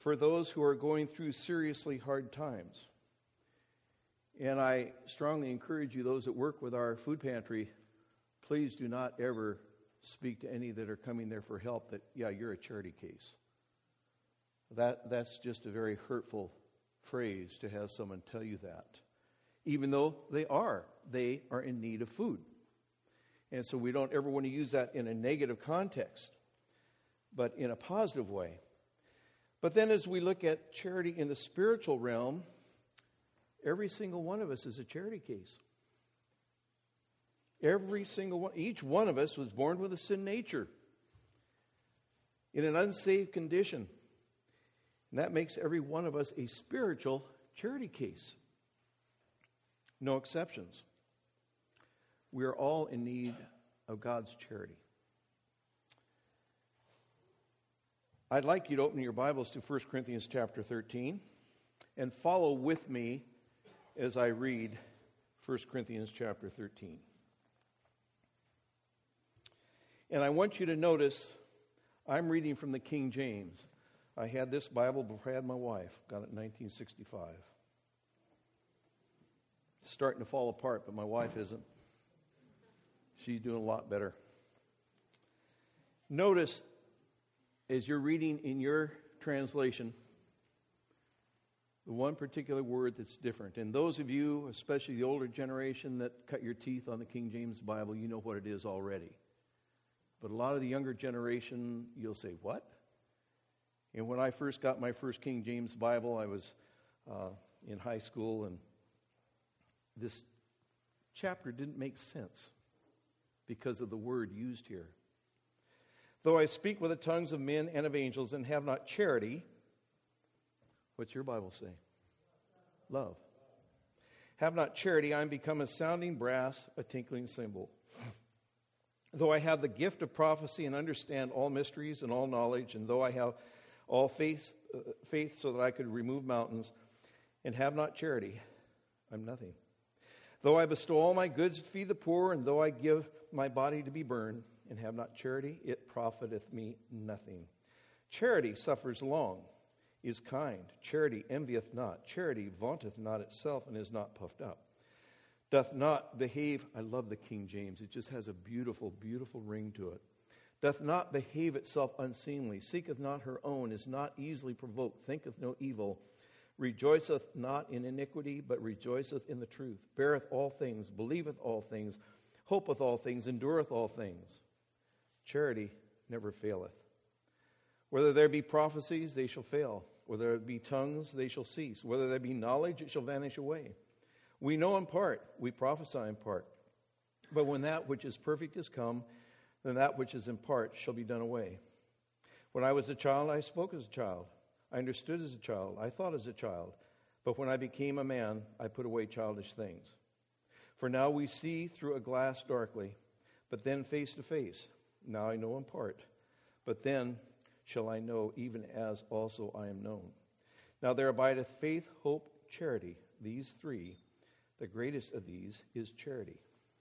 for those who are going through seriously hard times. And I strongly encourage you, those that work with our food pantry, please do not ever speak to any that are coming there for help that, yeah, you're a charity case. That's just a very hurtful phrase to have someone tell you that. Even though they are in need of food. And so we don't ever want to use that in a negative context, but in a positive way. But then as we look at charity in the spiritual realm, every single one of us is a charity case. Every single one. Each one of us was born with a sin nature, in an unsaved condition. And that makes every one of us a spiritual charity case. No exceptions. We are all in need of God's charity. I'd like you to open your Bibles to 1 Corinthians chapter 13 and follow with me as I read 1 Corinthians chapter 13. And I want you to notice I'm reading from the King James. I had this Bible before I had my wife. Got it in 1965. It's starting to fall apart, but my wife isn't. She's doing a lot better. Notice, as you're reading in your translation, the one particular word that's different. And those of you, especially the older generation that cut your teeth on the King James Bible, you know what it is already. But a lot of the younger generation, you'll say, what? And when I first got my first King James Bible, I was in high school, and this chapter didn't make sense because of the word used here. Though I speak with the tongues of men and of angels and have not charity, what's your Bible say? Love. Have not charity, I am become a sounding brass, a tinkling cymbal. Though I have the gift of prophecy and understand all mysteries and all knowledge, and though I have all faith so that I could remove mountains, and have not charity, I'm nothing. Though I bestow all my goods to feed the poor, and though I give my body to be burned, and have not charity, it profiteth me nothing. Charity suffers long, is kind. Charity envieth not. Charity vaunteth not itself, and is not puffed up. Doth not behave, I love the King James, it just has a beautiful, beautiful ring to it. Doth not behave itself unseemly, seeketh not her own, is not easily provoked, thinketh no evil, rejoiceth not in iniquity, but rejoiceth in the truth, beareth all things, believeth all things, hopeth all things, endureth all things. Charity never faileth. Whether there be prophecies, they shall fail. Whether there be tongues, they shall cease. Whether there be knowledge, it shall vanish away. We know in part, we prophesy in part. But when that which is perfect is come, then that which is in part shall be done away. When I was a child, I spoke as a child. I understood as a child. I thought as a child. But when I became a man, I put away childish things. For now we see through a glass darkly, but then face to face. Now I know in part, but then shall I know even as also I am known. Now there abideth faith, hope, charity, these three. The greatest of these is charity.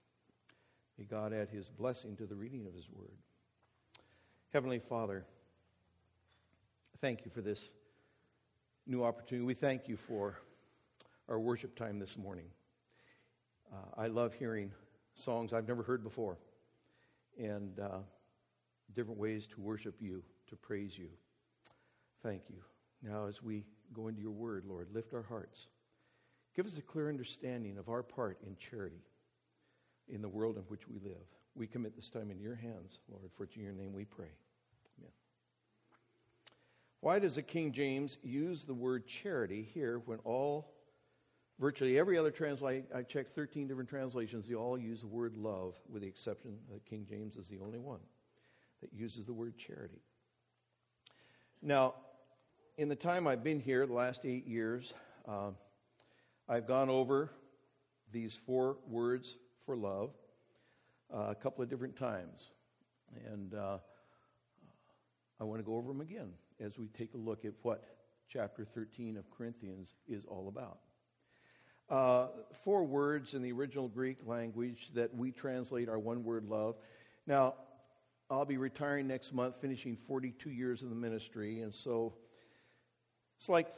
May God add his blessing to the reading of his word. Heavenly Father, thank you for this new opportunity. We thank you for our worship time this morning. I love hearing songs I've never heard before, and different ways to worship you, to praise you. Thank you. Now as we go into your word, Lord, lift our hearts. Give us a clear understanding of our part in charity in the world in which we live. We commit this time into your hands, Lord, for it's in your name we pray. Amen. Why does the King James use the word charity here when virtually every other translation, I checked 13 different translations, they all use the word love, with the exception that King James is the only one that uses the word charity. Now, in the time I've been here, the last 8 years, I've gone over these 4 words for love a couple of different times. And I want to go over them again as we take a look at what chapter 13 of Corinthians is all about. 4 words in the original Greek language that we translate our one word love. Now, I'll be retiring next month, finishing 42 years in the ministry, and so It's like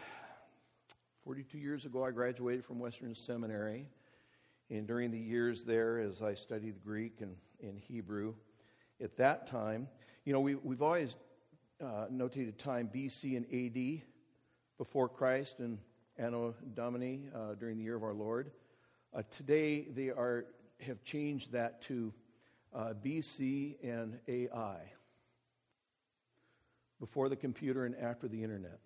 42 years ago, I graduated from Western Seminary. And during the years there, as I studied Greek and Hebrew, at that time, we've always notated time BC and AD, before Christ and Anno Domini, during the year of our Lord. Today, they have changed that to BC and AI, before the computer and after the internet.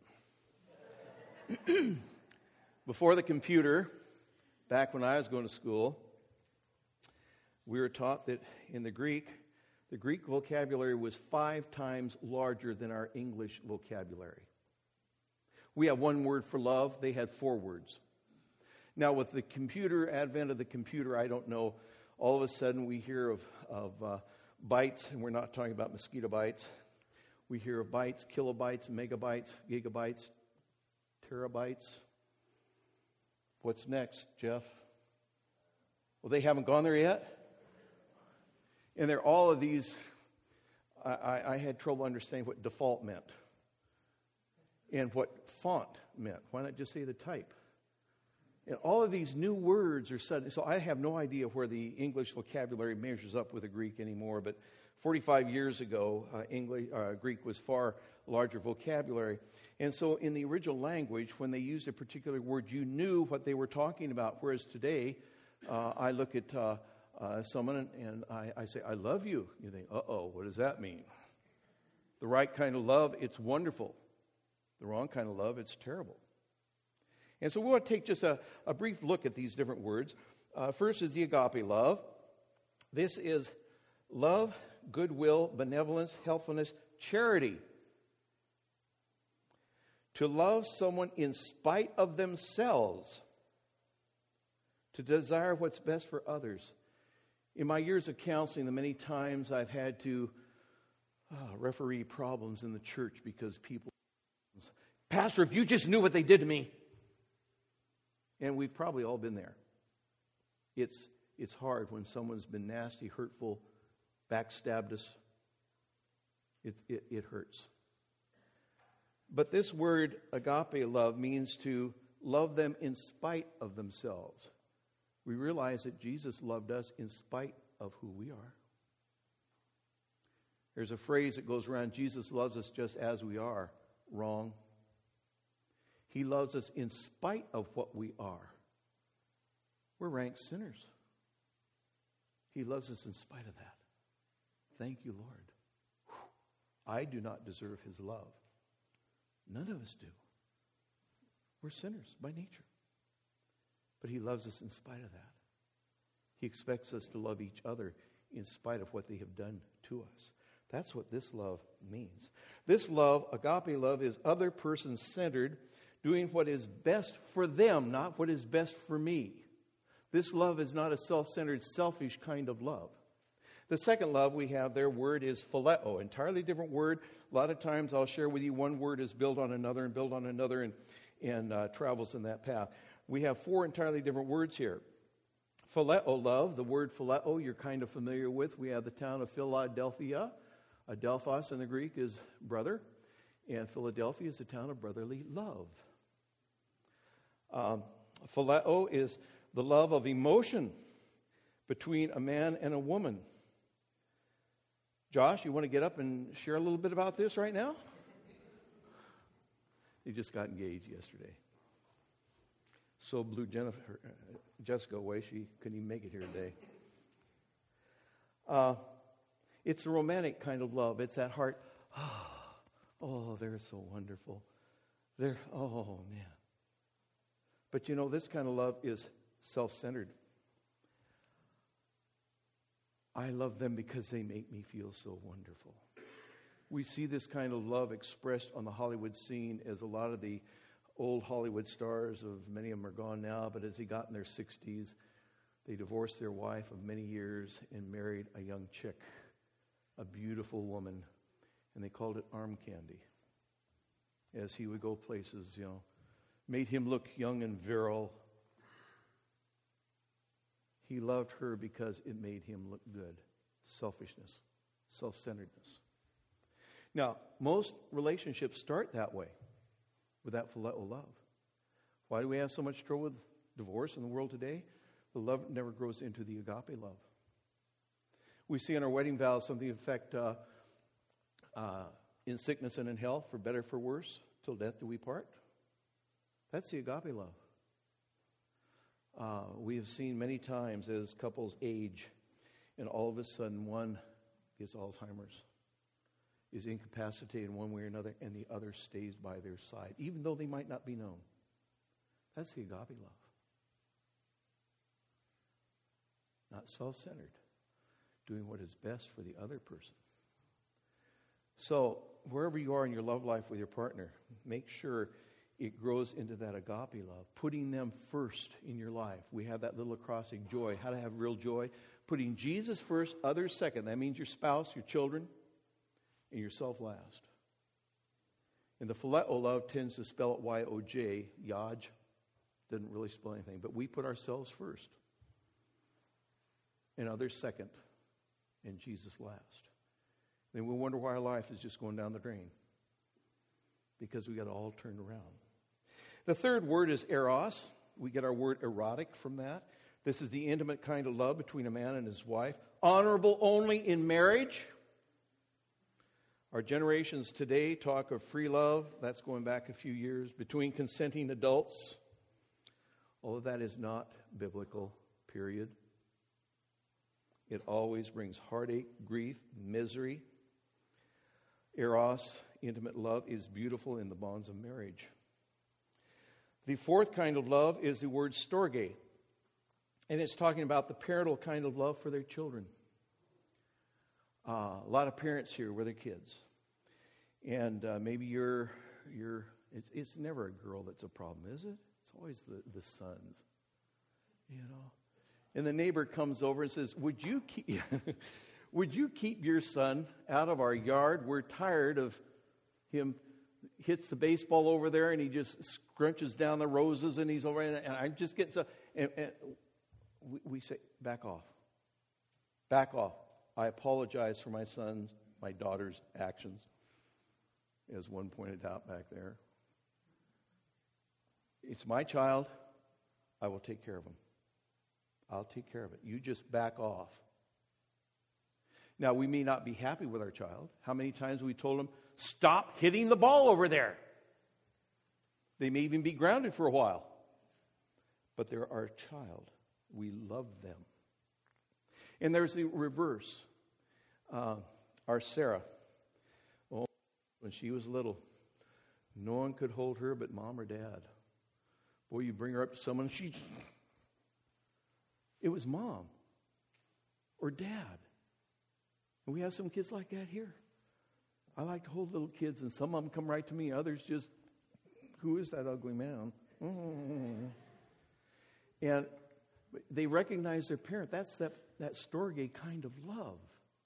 Before the computer, back when I was going to school, we were taught that in the Greek vocabulary was 5 times larger than our English vocabulary. We have 1 word for love. They had 4 words. Now, with the advent of the computer, I don't know, all of a sudden we hear of bytes, and we're not talking about mosquito bites. We hear of bytes, kilobytes, megabytes, gigabytes, terabytes. What's next, Jeff? Well, they haven't gone there yet? And they're all of these, I had trouble understanding what default meant and what font meant. Why not just say the type? And all of these new words are sudden. So I have no idea where the English vocabulary measures up with the Greek anymore. But 45 years ago, Greek was far larger vocabulary. And so in the original language, when they used a particular word, you knew what they were talking about. Whereas today, I look at someone and I say, I love you. You think, uh-oh, what does that mean? The right kind of love, it's wonderful. The wrong kind of love, it's terrible. And so we want to take just a brief look at these different words. First is the agape love. This is love, goodwill, benevolence, helpfulness, charity. To love someone in spite of themselves. To desire what's best for others. In my years of counseling, the many times I've had to referee problems in the church because people, Pastor, if you just knew what they did to me. And we've probably all been there. It's hard when someone's been nasty, hurtful, backstabbed us. It hurts. But this word, agape love, means to love them in spite of themselves. We realize that Jesus loved us in spite of who we are. There's a phrase that goes around, Jesus loves us just as we are. Wrong. He loves us in spite of what we are. We're ranked sinners. He loves us in spite of that. Thank you, Lord. I do not deserve his love. None of us do. We're sinners by nature. But he loves us in spite of that. He expects us to love each other in spite of what they have done to us. That's what this love means. This love, agape love, is other person centered, doing what is best for them, not what is best for me. This love is not a self-centered, selfish kind of love. The second love we have there, word is phileo, entirely different word. A lot of times I'll share with you one word is built on another and built on another and travels in that path. We have 4 entirely different words here. Phileo love, the word phileo you're kind of familiar with. We have the town of Philadelphia. Adelphos in the Greek is brother. And Philadelphia is the town of brotherly love. Phileo is the love of emotion between a man and a woman. Josh, you want to get up and share a little bit about this right now? He just got engaged yesterday. So blew Jessica away. She couldn't even make it here today. It's a romantic kind of love. It's that heart, oh, they're so wonderful. Oh, man. But you know, this kind of love is self-centered. I love them because they make me feel so wonderful. We see this kind of love expressed on the Hollywood scene as a lot of the old Hollywood stars, many of them are gone now, but as they got in their 60s, they divorced their wife of many years and married a young chick, a beautiful woman, and they called it arm candy. As he would go places, made him look young and virile. He loved her because it made him look good. Selfishness, self-centeredness. Now, most relationships start that way. with that phileo love. Why do we have so much trouble with divorce in the world today? The love never grows into the agape love. We see in our wedding vows something to the effect, in sickness and in health, for better, for worse, till death do we part. That's the agape love. We have seen many times as couples age, and all of a sudden one gets Alzheimer's, is incapacitated in one way or another, and the other stays by their side, even though they might not be known. That's the agape love. Not self-centered, doing what is best for the other person. So, wherever you are in your love life with your partner, make sure it grows into that agape love, putting them first in your life. We have that little acrostic, joy. How to have real joy? Putting Jesus first, others second. That means your spouse, your children, and yourself last. And the phileo love tends to spell it Y-O-J, Yaj. Doesn't really spell anything. But we put ourselves first, and others second, and Jesus last. Then we wonder why our life is just going down the drain. Because we got it all turned around. The third word is eros. We get our word erotic from that. This is the intimate kind of love between a man and his wife. Honorable only in marriage. Our generations today talk of free love. That's going back a few years. Between consenting adults. All of that is not biblical, period. It always brings heartache, grief, misery. Eros, intimate love, is beautiful in the bonds of marriage. The fourth kind of love is the word storge. And it's talking about the parental kind of love for their children. A lot of parents here with their kids. And maybe it's never a girl that's a problem, is it? It's always the sons, you know. And the neighbor comes over and says, would you keep your son out of our yard? We're tired of him. Hits the baseball over there and he just scrunches down the roses and he's over and I'm just getting so. And we say, back off. Back off. I apologize for my son's, my daughter's actions, as one pointed out back there. It's my child. I will take care of him. I'll take care of it. You just back off. Now, we may not be happy with our child. How many times have we told them, stop hitting the ball over there? They may even be grounded for a while. But they're our child. We love them. And there's the reverse. Our Sarah, when she was little, no one could hold her but mom or dad. Boy, you bring her up to someone, it was mom or dad. And we have some kids like that here. I like to hold little kids, and some of them come right to me. Others just, who is that ugly man? And they recognize their parent. That's that storge kind of love.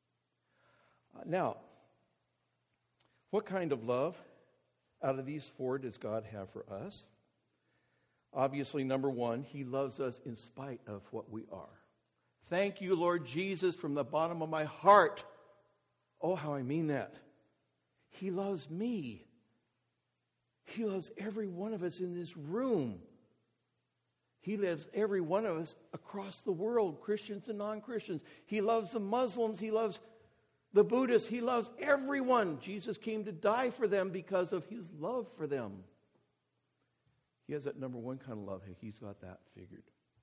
Now, what kind of love out of these four does God have for us? Obviously, number one, He loves us in spite of what we are. Thank you, Lord Jesus, from the bottom of my heart. Oh, how I mean that. He loves me. He loves every one of us in this room. He loves every one of us across the world, Christians and non-Christians. He loves the Muslims. He loves the Buddhists. He loves everyone. Jesus came to die for them because of His love for them. He has that number one kind of love. He's got that figured.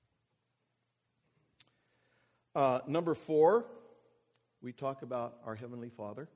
Number 4, we talk about our Heavenly Father.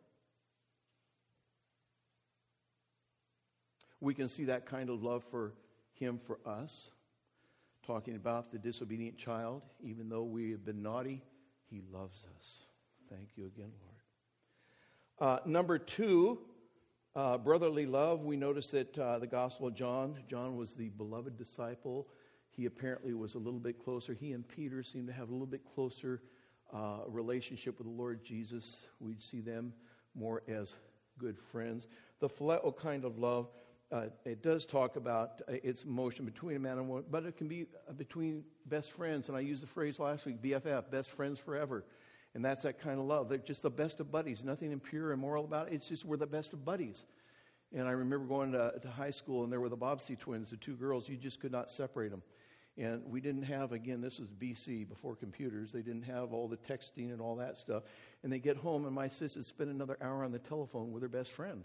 We can see that kind of love for Him for us. Talking about the disobedient child, even though we have been naughty, He loves us. Thank you again, Lord. Number 2, brotherly love. We notice that the Gospel of John was the beloved disciple. He apparently was a little bit closer. He and Peter seemed to have a little bit closer relationship with the Lord Jesus. We'd see them more as good friends. The phileo kind of love, it does talk about its emotion between a man and woman, but it can be between best friends. And I used the phrase last week, BFF, best friends forever. And that's that kind of love. They're just the best of buddies. Nothing impure or immoral about it. It's just we're the best of buddies. And I remember going to high school, and there were the Bobbsey twins, the two girls. You just could not separate them. And we didn't have, again, this was BC, before computers. They didn't have all the texting and all that stuff. And they get home, and my sister spent another hour on the telephone with her best friend.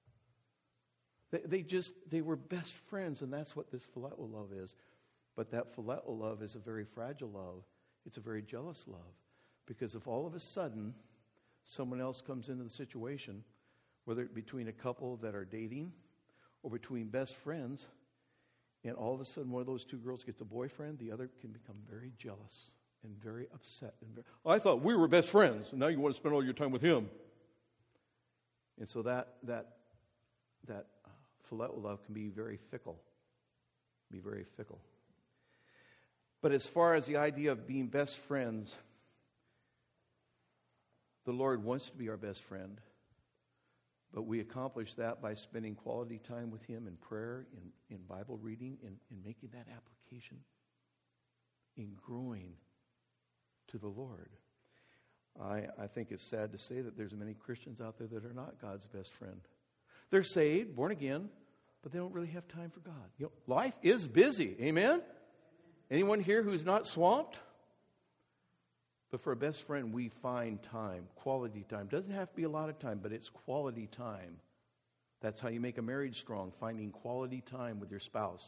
They were best friends, and that's what this phileo love is. But that phileo love is a very fragile love. It's a very jealous love. Because if all of a sudden someone else comes into the situation, whether it between a couple that are dating or between best friends, and all of a sudden one of those two girls gets a boyfriend, the other can become very jealous and very upset. I thought we were best friends, and now you want to spend all your time with him. And so that phileo love can be very fickle. But as far as the idea of being best friends, the Lord wants to be our best friend. But we accomplish that by spending quality time with Him in prayer, in Bible reading, in making that application, in growing to the Lord. I think it's sad to say that there's many Christians out there that are not God's best friend. They're saved, born again, but they don't really have time for God. You know, life is busy. Amen? Anyone here who's not swamped? But for a best friend, we find time, quality time. Doesn't have to be a lot of time, but it's quality time. That's how you make a marriage strong, finding quality time with your spouse.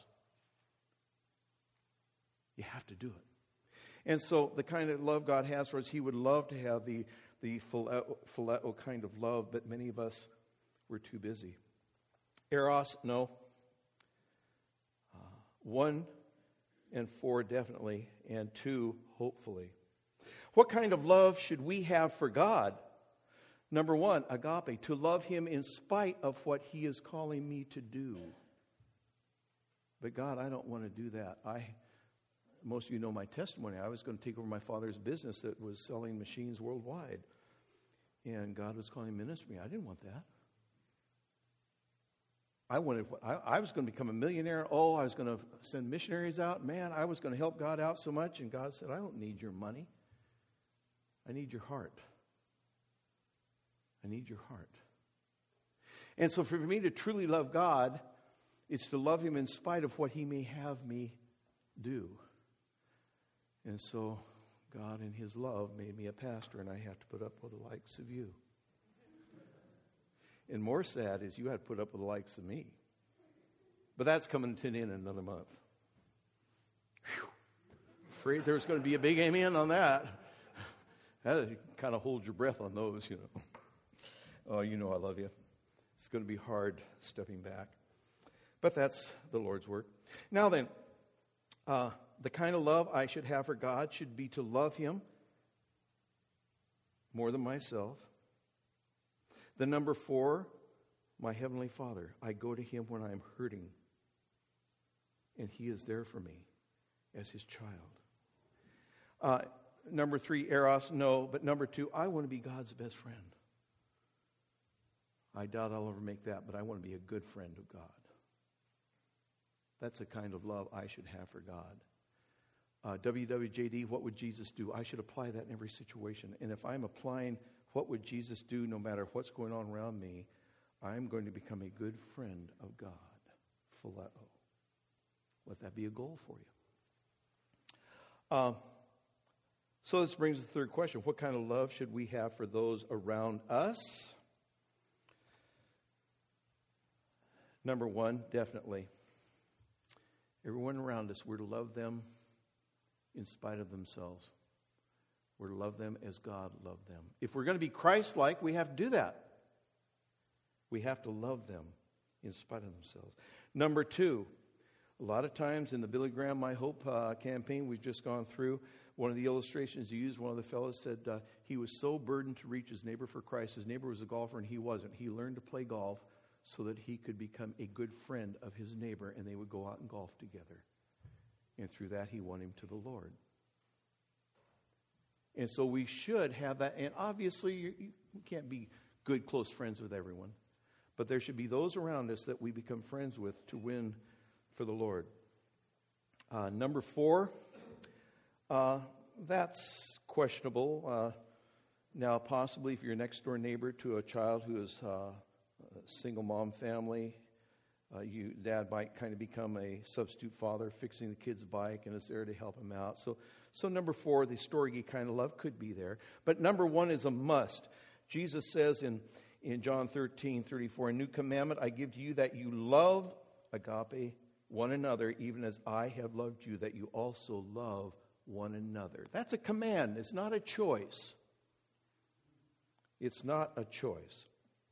You have to do it. And so the kind of love God has for us, He would love to have the phileo kind of love, but many of us, we're too busy. Eros, no. 1 and 4 definitely, and 2 hopefully. What kind of love should we have for God? Number 1, agape, to love Him in spite of what He is calling me to do. But God, I don't want to do that. Most of you know my testimony. I was going to take over my father's business that was selling machines worldwide. And God was calling ministry. I didn't want that. I was going to become a millionaire. Oh, I was going to send missionaries out. Man, I was going to help God out so much. And God said, I don't need your money. I need your heart. I need your heart. And so for me to truly love God, it's to love Him in spite of what He may have me do. And so God in His love made me a pastor, and I have to put up with the likes of you. And more sad is you had to put up with the likes of me. But that's coming to an end in another month. Whew. Afraid there's going to be a big amen on that. That kind of hold your breath on those, you know. Oh, you know I love you. It's going to be hard stepping back. But that's the Lord's work. Now then, the kind of love I should have for God should be to love Him more than myself. The number 4, my Heavenly Father. I go to Him when I'm hurting. And He is there for me as His child. Number 3, eros, no. But number 2, I want to be God's best friend. I doubt I'll ever make that, but I want to be a good friend of God. That's the kind of love I should have for God. WWJD, what would Jesus do? I should apply that in every situation. And if I'm applying what would Jesus do no matter what's going on around me, I'm going to become a good friend of God. Phileo. Let that be a goal for you. So this brings us to the third question. What kind of love should we have for those around us? Number 1, definitely. Everyone around us, we're to love them in spite of themselves. We're to love them as God loved them. If we're going to be Christ-like, we have to do that. We have to love them in spite of themselves. Number 2, a lot of times in the Billy Graham My Hope campaign we've just gone through, one of the illustrations he used, one of the fellows said he was so burdened to reach his neighbor for Christ. His neighbor was a golfer and he wasn't. He learned to play golf so that he could become a good friend of his neighbor and they would go out and golf together. And through that he won him to the Lord. And so we should have that. And obviously you can't be good, close friends with everyone. But there should be those around us that we become friends with to win for the Lord. Number 4, that's questionable. Now, possibly if you're a next-door neighbor to a child who is single mom family, dad might kind of become a substitute father, fixing the kid's bike, and is there to help him out. So number 4, the storge kind of love could be there. But number 1 is a must. Jesus says in John 13:34, a new commandment I give to you, that you love, agape, one another, even as I have loved you, that you also love one another. That's a command. It's not a choice. It's not a choice.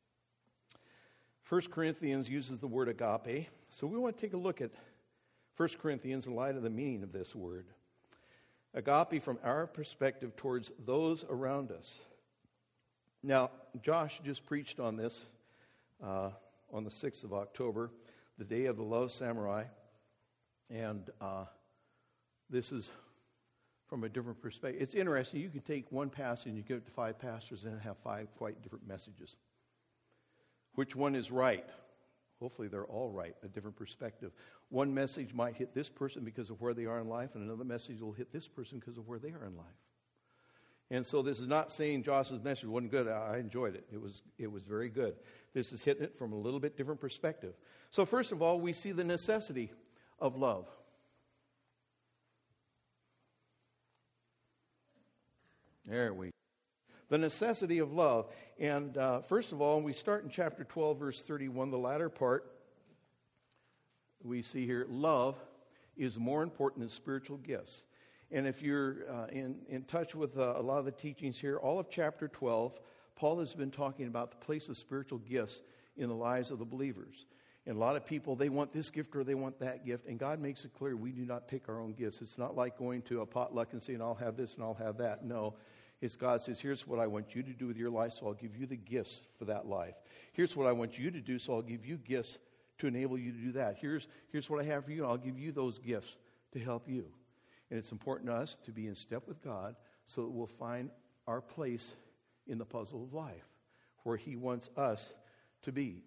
1 Corinthians uses the word agape. So we want to take a look at 1 Corinthians in light of the meaning of this word. Agape from our perspective towards those around us. Now, Josh just preached on this on the 6th of October, the day of the Love Samurai. And this is from a different perspective. It's interesting. You can take one passage and you give it to 5 pastors and have 5 quite different messages. Which one is right? Hopefully they're all right, a different perspective. One message might hit this person because of where they are in life, and another message will hit this person because of where they are in life. And so this is not saying Josh's message wasn't good. I enjoyed it. It was very good. This is hitting it from a little bit different perspective. So first of all, we see the necessity of love. There we go. The necessity of love. And first of all, we start in chapter 12, verse 31, the latter part. We see here, love is more important than spiritual gifts. And if you're in touch with a lot of the teachings here, all of chapter 12, Paul has been talking about the place of spiritual gifts in the lives of the believers. And a lot of people, they want this gift or they want that gift. And God makes it clear we do not pick our own gifts. It's not like going to a potluck and saying, I'll have this and I'll have that. No. It's God says, here's what I want you to do with your life, so I'll give you the gifts for that life. Here's what I want you to do, so I'll give you gifts to enable you to do that. Here's what I have for you, and I'll give you those gifts to help you. And it's important to us to be in step with God so that we'll find our place in the puzzle of life, where He wants us to be.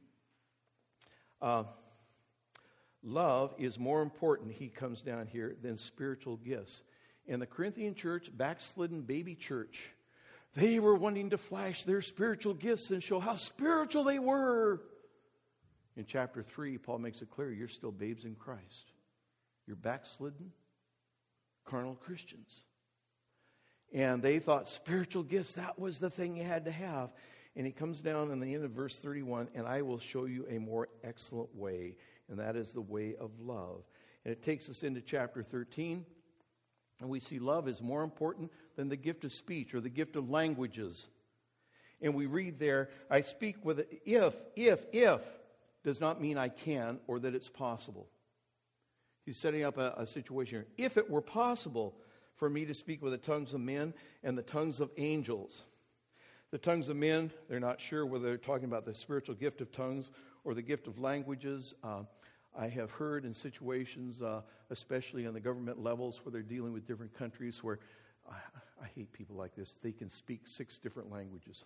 Love is more important, he comes down here, than spiritual gifts. And the Corinthian church, backslidden baby church, they were wanting to flash their spiritual gifts and show how spiritual they were. In chapter 3, Paul makes it clear, you're still babes in Christ. You're backslidden, carnal Christians. And they thought spiritual gifts, that was the thing you had to have. And he comes down in the end of verse 31, and I will show you a more excellent way, and that is the way of love. And it takes us into chapter 13. And we see love is more important than the gift of speech or the gift of languages. And we read there, I speak with it, if, does not mean I can or that it's possible. He's setting up a situation here. If it were possible for me to speak with the tongues of men and the tongues of angels. The tongues of men, they're not sure whether they're talking about the spiritual gift of tongues or the gift of languages. I have heard in situations, especially on the government levels where they're dealing with different countries where, I hate people like this, they can speak 6 different languages.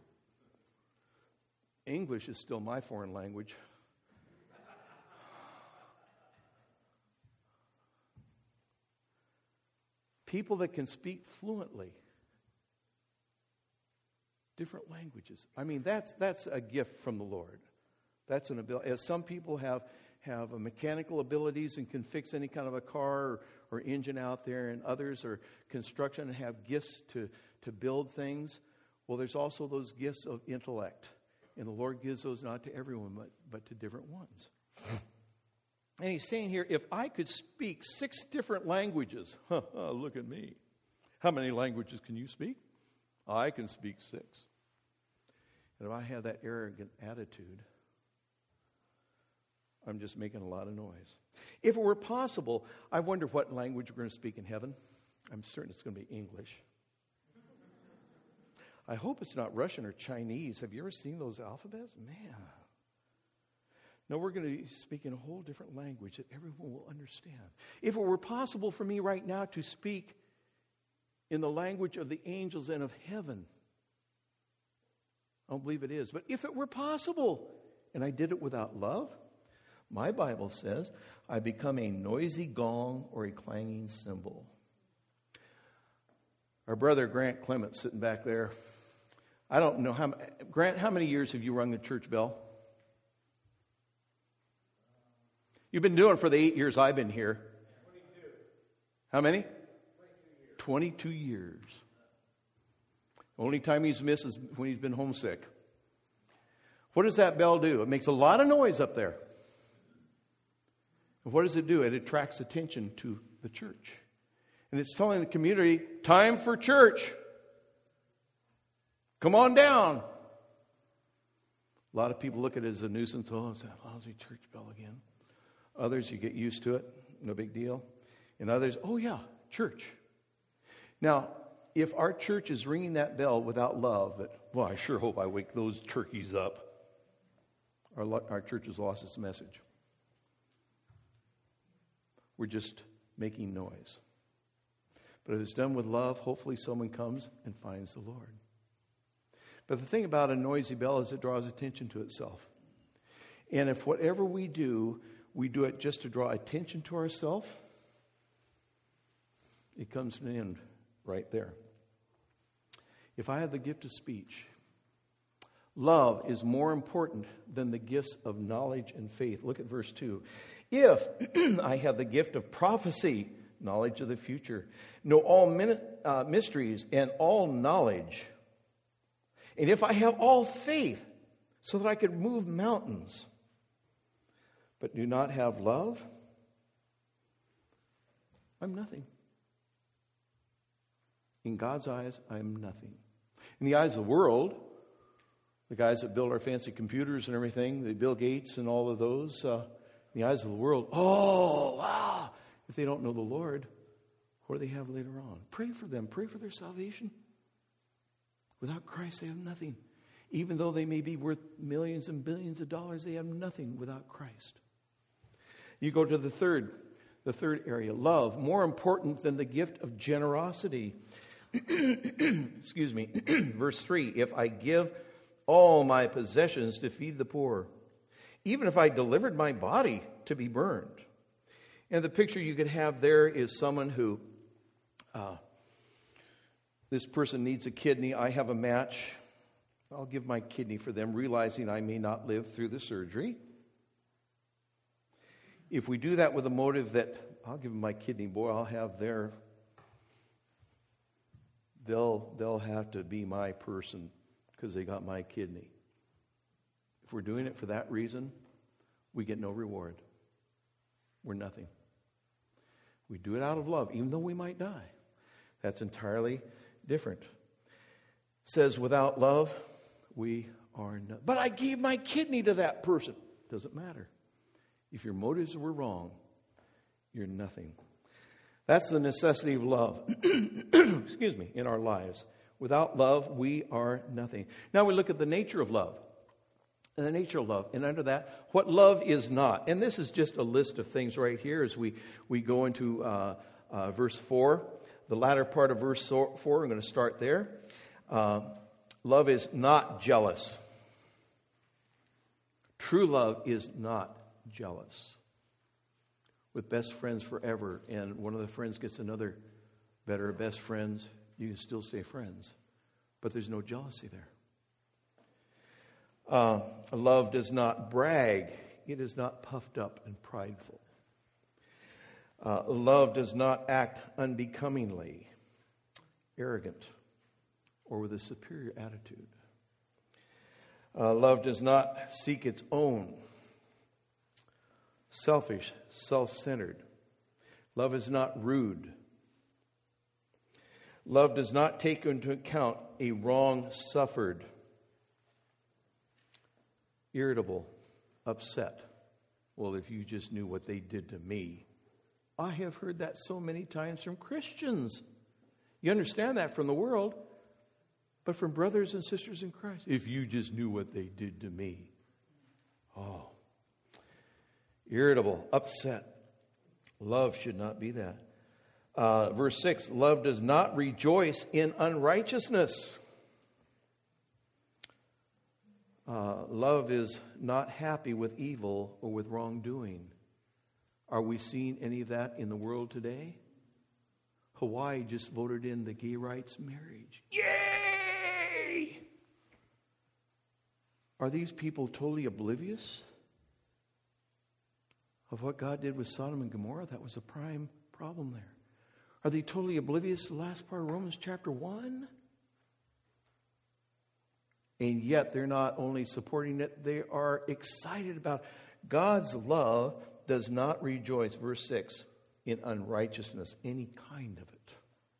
English is still my foreign language. People that can speak fluently different languages. I mean, that's a gift from the Lord. That's an ability. As some people have mechanical abilities and can fix any kind of a car or engine out there, and others are construction and have gifts to build things. Well, there's also those gifts of intellect. And the Lord gives those not to everyone, but to different ones. And he's saying here, if I could speak 6 different languages, look at me. How many languages can you speak? I can speak 6. And if I have that arrogant attitude, I'm just making a lot of noise. If it were possible, I wonder what language we're going to speak in heaven. I'm certain it's going to be English. I hope it's not Russian or Chinese. Have you ever seen those alphabets? Man. No, we're going to be speaking a whole different language that everyone will understand. If it were possible for me right now to speak in the language of the angels and of heaven, I don't believe it is. But if it were possible, and I did it without love, my Bible says, I become a noisy gong or a clanging cymbal. Our brother Grant Clement sitting back there. I don't know Grant, how many years have you rung the church bell? You've been doing it for the 8 years I've been here. 22. How many? 22 years. Only time he's missed is when he's been homesick. What does that bell do? It makes a lot of noise up there. And what does it do? It attracts attention to the church. And it's telling the community, time for church. Come on down. A lot of people look at it as a nuisance. Oh, it's that lousy church bell again. Others, you get used to it. No big deal. And others, oh yeah, church. Now, if our church is ringing that bell without love, that, well, I sure hope I wake those turkeys up, our church has lost its message. We're just making noise. But if it's done with love, hopefully someone comes and finds the Lord. But the thing about a noisy bell is it draws attention to itself. And if whatever we do it just to draw attention to ourselves, it comes to an end right there. If I have the gift of speech, love is more important than the gifts of knowledge and faith. Look at verse 2. If I have the gift of prophecy, knowledge of the future, know all mysteries and all knowledge, and if I have all faith so that I could move mountains, but do not have love, I'm nothing. In God's eyes, I'm nothing. In the eyes of the world, the guys that build our fancy computers and everything, the Bill Gates and all of those, in the eyes of the world, oh, wow. If they don't know the Lord, what do they have later on? Pray for them. Pray for their salvation. Without Christ, they have nothing. Even though they may be worth millions and billions of dollars, they have nothing without Christ. You go to the third area, love, more important than the gift of generosity. Excuse me. Verse 3, if I give all my possessions to feed the poor, even if I delivered my body to be burned. And the picture you could have there is someone who, this person needs a kidney. I have a match. I'll give my kidney for them, realizing I may not live through the surgery. If we do that with a motive that I'll give them my kidney, boy, I'll have their, they'll have to be my person because they got my kidney. If we're doing it for that reason, we get no reward. We're nothing. We do it out of love, even though we might die. That's entirely different. It says, without love, we are nothing. But I gave my kidney to that person. Doesn't matter. If your motives were wrong, you're nothing. That's the necessity of love. Excuse me, in our lives. Without love, we are nothing. Now we look at the nature of love. And the nature of love. And under that, what love is not. And this is just a list of things right here as we go into verse 4. The latter part of verse 4, I'm going to start there. Love is not jealous. True love is not jealous. With best friends forever, and one of the friends gets another better best friends, you can still stay friends. But there's no jealousy there. Love does not brag. It is not puffed up and prideful. Love does not act unbecomingly, arrogant, or with a superior attitude. Love does not seek its own, selfish, self-centered. Love is not rude. Love does not take into account a wrong suffered, irritable, upset. Well, if you just knew what they did to me. I have heard that so many times from Christians. You understand that from the world, but from brothers and sisters in Christ. If you just knew what they did to me. Oh. Irritable, upset. Love should not be that. Verse 6, love does not rejoice in unrighteousness. Love is not happy with evil or with wrongdoing. Are we seeing any of that in the world today? Hawaii just voted in the gay rights marriage. Yay! Are these people totally oblivious? of what God did with Sodom and Gomorrah? That was a prime problem there. Are they totally oblivious to the last part of Romans chapter 1? And yet they're not only supporting it, they are excited about it. God's love does not rejoice, verse 6, in unrighteousness, any kind of it.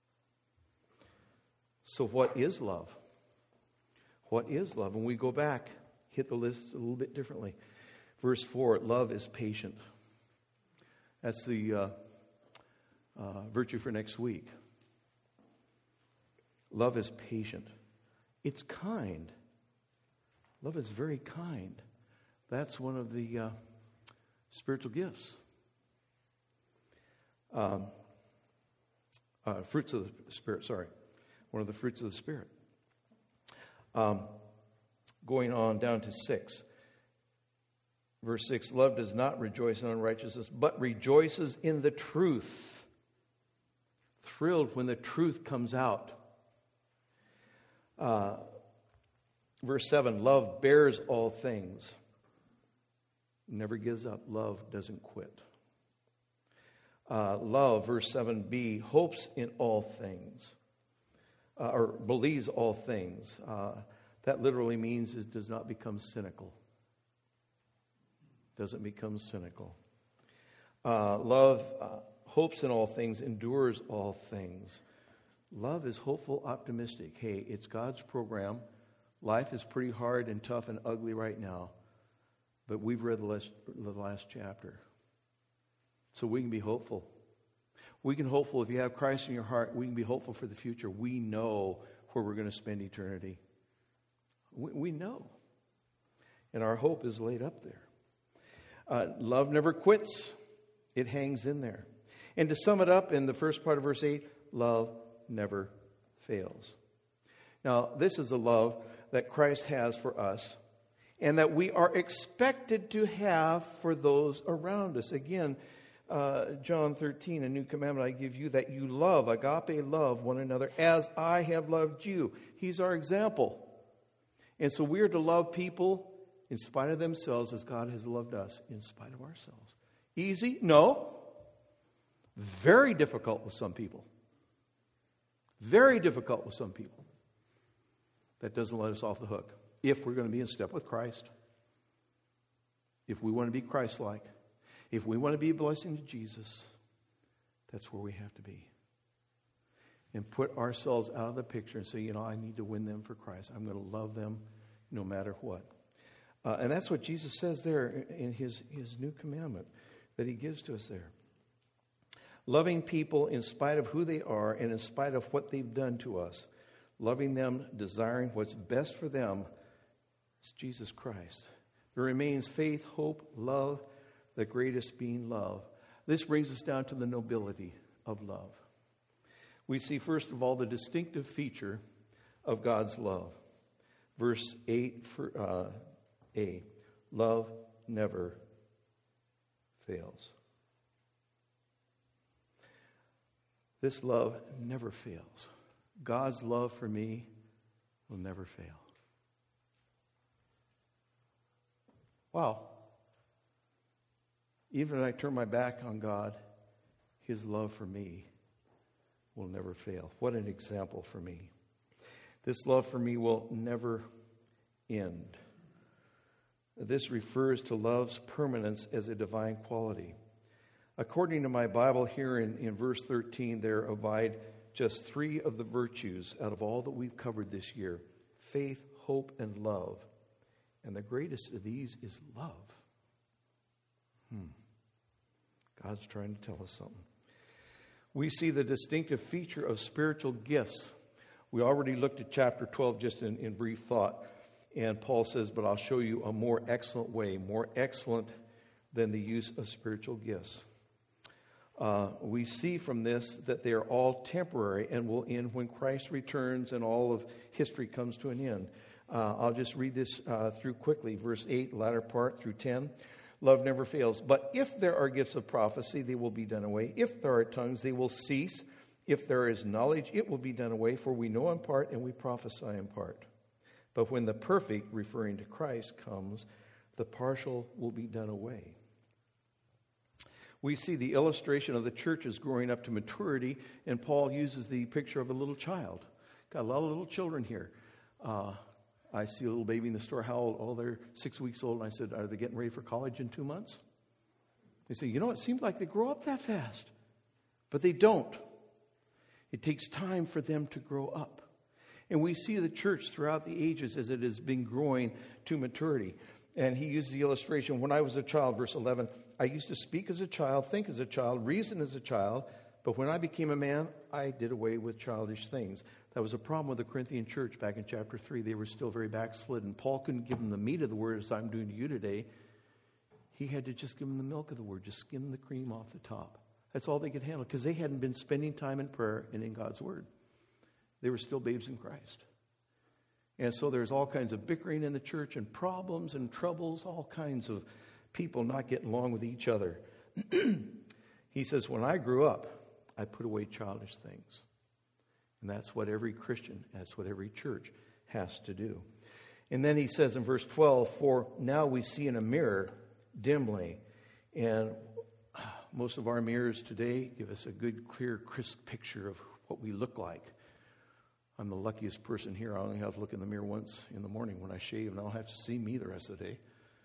So what is love? What is love? And we go back, hit the list a little bit differently. Verse 4, love is patient. That's the virtue for next week. Love is patient. It's kind. Love is very kind. That's one of the spiritual gifts. Fruits of the Spirit, sorry. One of the fruits of the Spirit. Going on down to 6. Verse 6, love does not rejoice in unrighteousness, but rejoices in the truth. Thrilled when the truth comes out. Verse 7, love bears all things. Never gives up. Love doesn't quit. Love, verse 7b, hopes in all things. Or believes all things. That literally means it does not become cynical. Doesn't become cynical. Love hopes in all things, endures all things. Love is hopeful, optimistic. Hey, it's God's program. Life is pretty hard and tough and ugly right now. But we've read the last chapter. So we can be hopeful. We can be hopeful. If you have Christ in your heart, we can be hopeful for the future. We know where we're going to spend eternity. We know. And our hope is laid up there. Love never quits. It hangs in there. And to sum it up in the first part of verse 8, love never fails. Now, this is the love that Christ has for us and that we are expected to have for those around us. Again, John 13, a new commandment I give you, that you love, agape love one another as I have loved you. He's our example. And so we are to love people in spite of themselves as God has loved us in spite of ourselves. Easy? No. Very difficult with some people. Very difficult with some people. That doesn't let us off the hook. If we're going to be in step with Christ, if we want to be Christ-like, if we want to be a blessing to Jesus, that's where we have to be. And put ourselves out of the picture and say, I need to win them for Christ. I'm going to love them no matter what. And that's what Jesus says there in his new commandment that he gives to us there. Loving people in spite of who they are and in spite of what they've done to us. Loving them, desiring what's best for them. It's Jesus Christ. There remains faith, hope, love, the greatest being love. This brings us down to the nobility of love. We see, first of all, the distinctive feature of God's love. Verse 8, A. Love never fails. This love never fails. God's love for me will never fail. Wow. Even when I turn my back on God, his love for me will never fail. What an example for me. This love for me will never end. This refers to love's permanence as a divine quality. According to my Bible here in verse 13, there abide just 3 of the virtues out of all that we've covered this year. Faith, hope, and love. And the greatest of these is love. God's trying to tell us something. We see the distinctive feature of spiritual gifts. We already looked at chapter 12 just in brief thought. And Paul says, but I'll show you a more excellent way, more excellent than the use of spiritual gifts. We see from this that they are all temporary and will end when Christ returns and all of history comes to an end. I'll just read this through quickly. Verse 8, latter part through 10. Love never fails. But if there are gifts of prophecy, they will be done away. If there are tongues, they will cease. If there is knowledge, it will be done away. For we know in part and we prophesy in part. But when the perfect, referring to Christ, comes, the partial will be done away. We see the illustration of the churches growing up to maturity, and Paul uses the picture of a little child. Got a lot of little children here. I see a little baby in the store. How old? Oh, they're 6 weeks old. And I said, are they getting ready for college in 2 months? They say, it seems like they grow up that fast. But they don't. It takes time for them to grow up. And we see the church throughout the ages as it has been growing to maturity. And he uses the illustration, when I was a child, verse 11, I used to speak as a child, think as a child, reason as a child, but when I became a man, I did away with childish things. That was a problem with the Corinthian church back in chapter 3. They were still very backslidden. Paul couldn't give them the meat of the word as I'm doing to you today. He had to just give them the milk of the word, just skim the cream off the top. That's all they could handle, because they hadn't been spending time in prayer and in God's word. They were still babes in Christ. And so there's all kinds of bickering in the church and problems and troubles, all kinds of people not getting along with each other. He says, when I grew up, I put away childish things. And that's what every Christian, that's what every church has to do. And then he says in verse 12, for now we see in a mirror dimly. And most of our mirrors today give us a good, clear, crisp picture of what we look like. I'm the luckiest person here. I only have to look in the mirror once in the morning when I shave, and I don't have to see me the rest of the day.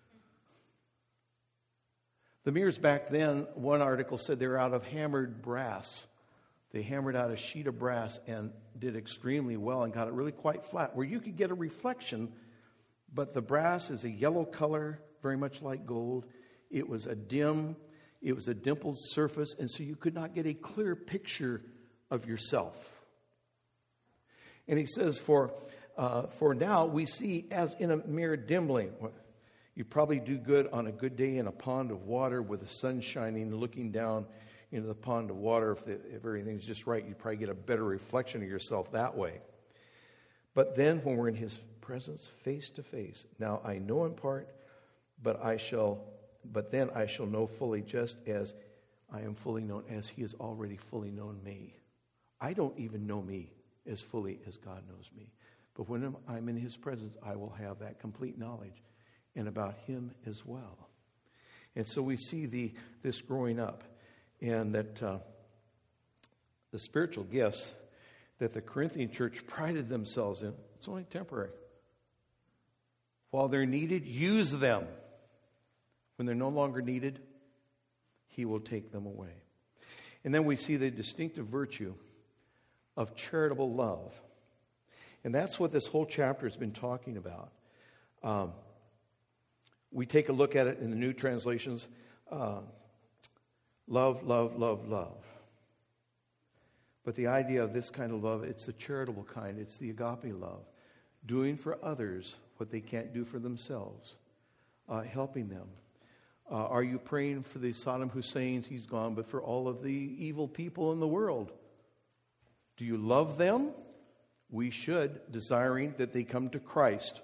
The mirrors back then, one article said they were out of hammered brass. They hammered out a sheet of brass and did extremely well and got it really quite flat, where you could get a reflection, but the brass is a yellow color, very much like gold. It was a dimpled surface, and so you could not get a clear picture of yourself. And he says, for now we see as in a mirror dimly. You probably do good on a good day in a pond of water with the sun shining, looking down into the pond of water. If everything's just right, you probably get a better reflection of yourself that way. But then when we're in his presence, face to face, now I know in part, but then I shall know fully, just as I am fully known, as he has already fully known me. I don't even know me as fully as God knows me. But when I'm in his presence, I will have that complete knowledge, and about him as well. And so we see this growing up, and that the spiritual gifts that the Corinthian church prided themselves in, it's only temporary. While they're needed, use them. When they're no longer needed, he will take them away. And then we see the distinctive virtue of charitable love. And that's what this whole chapter has been talking about. We take a look at it in the new translations. Love, love, love, love. But the idea of this kind of love, it's the charitable kind. It's the agape love. Doing for others what they can't do for themselves. Helping them. Are you praying for the Saddam Husseins? He's gone. But for all of the evil people in the world. Do you love them? We should, desiring that they come to Christ.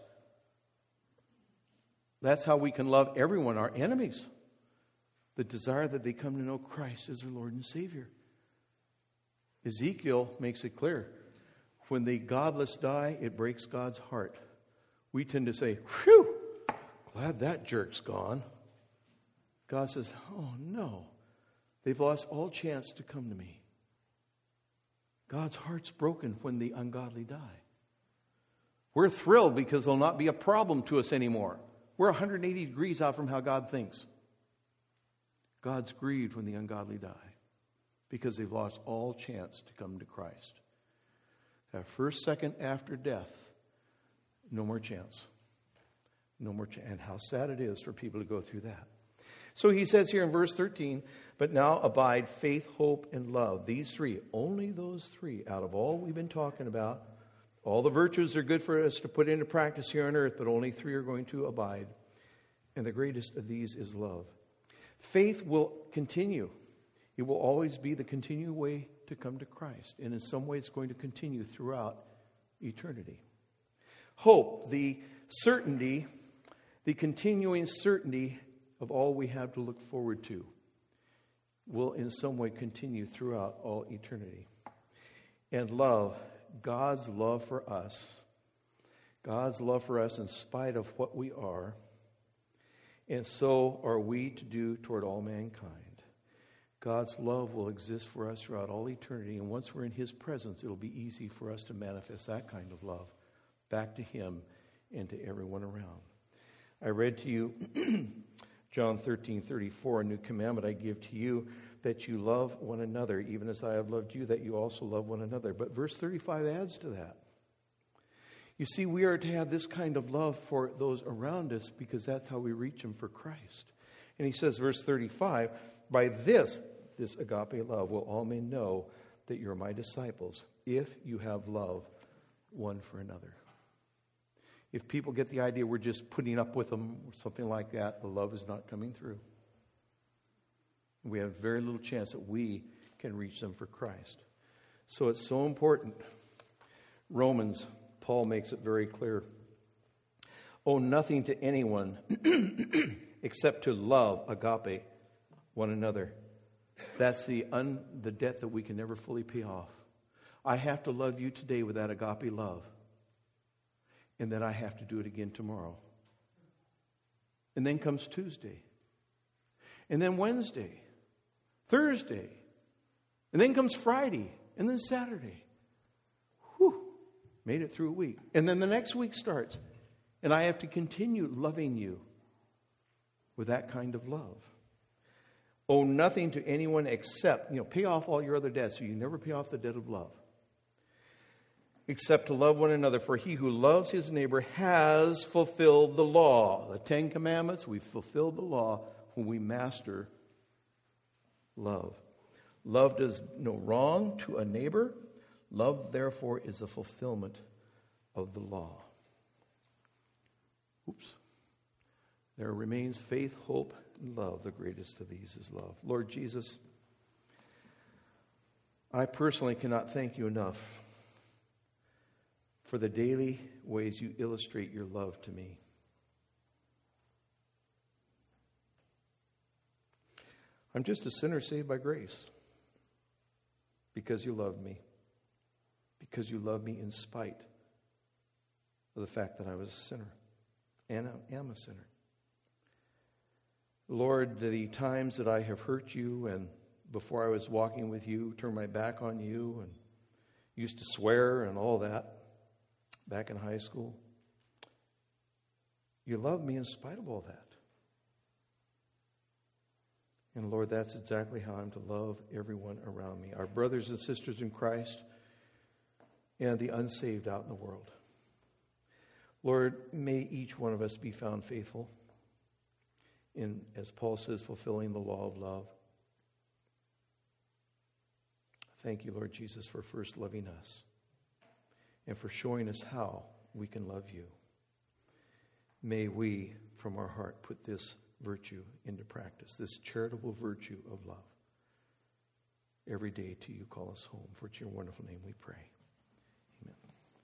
That's how we can love everyone, our enemies. The desire that they come to know Christ as their Lord and Savior. Ezekiel makes it clear. When the godless die, it breaks God's heart. We tend to say, whew, glad that jerk's gone. God says, oh no, they've lost all chance to come to me. God's heart's broken when the ungodly die. We're thrilled because there'll not be a problem to us anymore. We're 180 degrees out from how God thinks. God's grieved when the ungodly die because they've lost all chance to come to Christ. That first second after death, no more chance. No more chance. And how sad it is for people to go through that. So he says here in verse 13, but now abide faith, hope, and love. These three, only those three out of all we've been talking about. All the virtues are good for us to put into practice here on earth, but only three are going to abide. And the greatest of these is love. Faith will continue. It will always be the continued way to come to Christ. And in some way it's going to continue throughout eternity. Hope, the certainty, the continuing certainty of all we have to look forward to, will in some way continue throughout all eternity. And love, God's love for us. God's love for us in spite of what we are. And so are we to do toward all mankind. God's love will exist for us throughout all eternity. And once we're in His presence, it'll be easy for us to manifest that kind of love back to Him and to everyone around. I read to you John 13:34, a new commandment I give to you, that you love one another, even as I have loved you, that you also love one another. But verse 35 adds to that. You see, we are to have this kind of love for those around us because that's how we reach them for Christ. And he says, verse 35, by this agape love will all men know that you're my disciples, if you have love one for another. If people get the idea we're just putting up with them or something like that, the love is not coming through. We have very little chance that we can reach them for Christ. So it's so important. Romans, Paul makes it very clear. Owe nothing to anyone except to love, agape, one another. That's the debt that we can never fully pay off. I have to love you today with that agape love. And then I have to do it again tomorrow. And then comes Tuesday. And then Wednesday. Thursday. And then comes Friday. And then Saturday. Whew. Made it through a week. And then the next week starts. And I have to continue loving you with that kind of love. Owe nothing to anyone except, pay off all your other debts so you never pay off the debt of love. Except to love one another, for he who loves his neighbor has fulfilled the law. The 10 Commandments, we've fulfilled the law when we master love. Love does no wrong to a neighbor. Love, therefore, is the fulfillment of the law. There remains faith, hope, and love. The greatest of these is love. Lord Jesus, I personally cannot thank you enough for the daily ways you illustrate your love to me. I'm just a sinner saved by grace because you loved me. Because you loved me in spite of the fact that I was a sinner and I am a sinner. Lord, the times that I have hurt you and before I was walking with you, turned my back on you and used to swear and all that back in high school, you loved me in spite of all that. And Lord, that's exactly how I'm to love everyone around me, our brothers and sisters in Christ and the unsaved out in the world. Lord, may each one of us be found faithful in, as Paul says, fulfilling the law of love. Thank you, Lord Jesus, for first loving us and for showing us how we can love you. May we, from our heart, put this virtue into practice, this charitable virtue of love. Every day till you call us home. For it's your wonderful name we pray. Amen.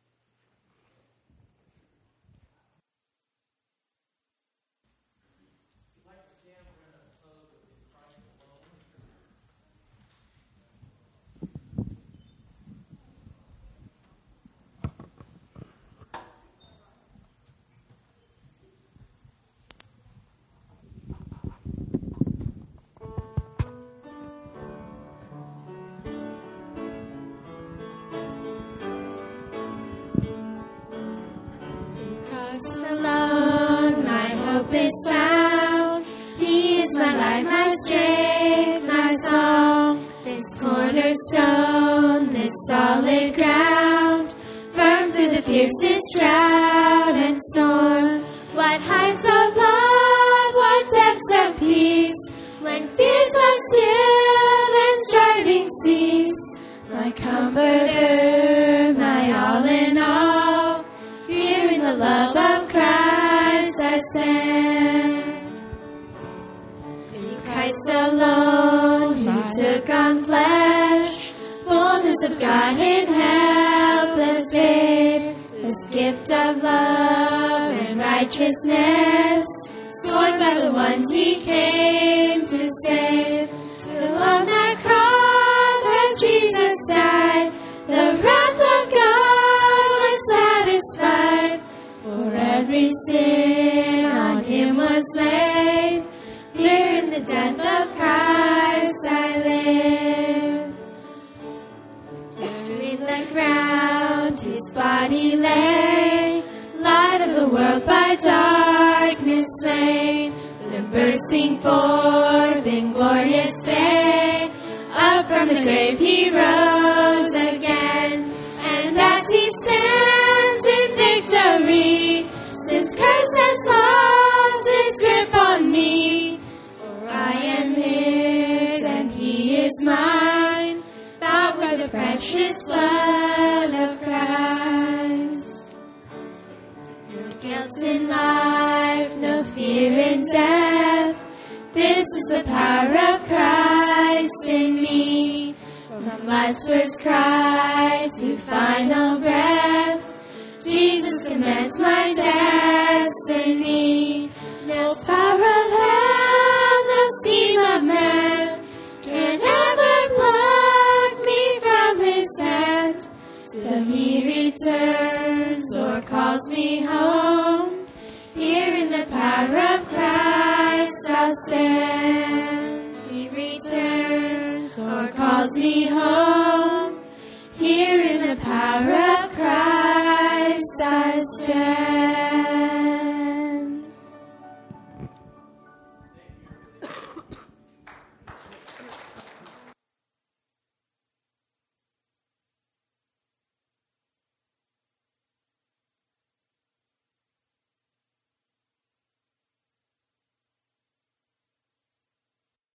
Alone, my hope is found. He is my life, my strength, my song. This cornerstone, this solid ground, firm through the fiercest drought and storm. What heights of love, what depths of peace, when fears lie still and striving cease. My comforter, my all in all, here in the love of Christ I stand. In Christ alone, who took on flesh, fullness of God in helpless babe, this gift of love and righteousness, scorned by the ones he came to save. Till on that cross as Jesus died, the wrath of God was satisfied. For every sin on him was laid. Here in the death of Christ I live. his body lay, light of the world by darkness slain, then bursting forth in glorious day, up from the grave he rose again, and as he stands in victory, since curse has lost its grip on me, for I am his and he is mine, bought with the precious blood of Christ. No guilt in life, no fear in death, this is the power of Christ in me. From life's first cry to final breath, Jesus commands my destiny. No power of hell, no scheme of man can ever pluck me from his hand, till he returns or calls me home. Here in the power of Christ I'll stand. He returns or calls me home.